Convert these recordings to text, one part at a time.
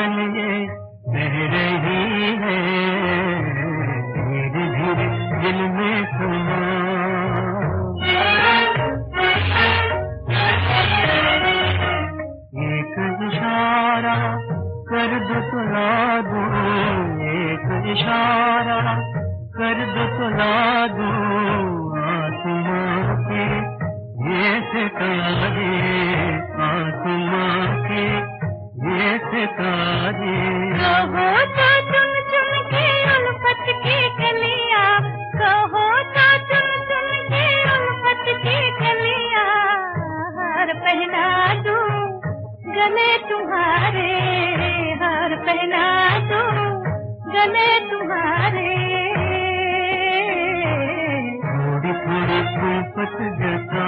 धड़कन ये कह रही है, धीरे धीरे दिल में सुना। एक इशारा कर दो सुना दो, एक इशारा कर दो सुना दो, आसमां के ये सितारे, आसमां के ये सितारे। कहो तो चुन चुन के उल्फत की कलियां, कहो तो चुन चुन के उल्फत की कलियां, हार पहना दूं गले तुम्हारे, हार पहना दूं गले तुम्हारे। थोड़ी थोड़ी उल्फत जता,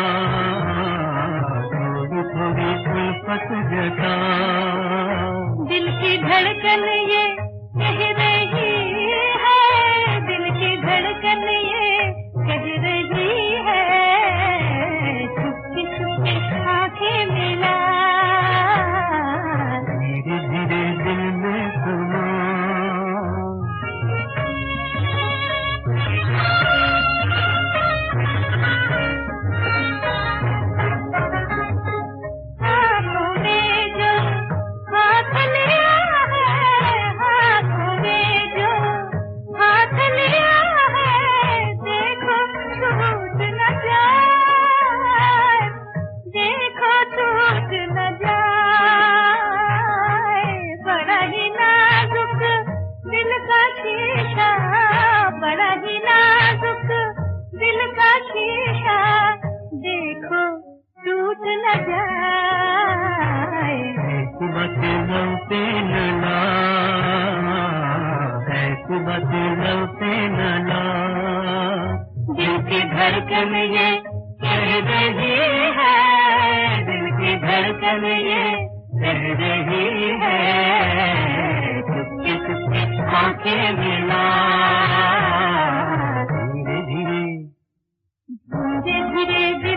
थोड़ी थोड़ी उल्फत जता, दिल की धड़कन ये कह रही है, दिल की धड़कन ये कह रही है, छुपके छुपके आंखें मिला, धीरे धीरे दिल में सुना। हाथों में जो हाथ लिया है, हाथों में जो हाथ लिया है, देखो टूट न जाए, देखो टूट न जाए। बड़ा ही नाजुक दिल का शीशा, बड़ा ही नाजुक दिल का शीशा, देखो टूट न जाए। बदलों पे न ला, बदलों पे न ला, दिल की धड़कन ये कह रही है, दिल की धड़कन ये कह रही है, चुपके चुपके आंखें मिला, धीरे धीरे धीरे धीरे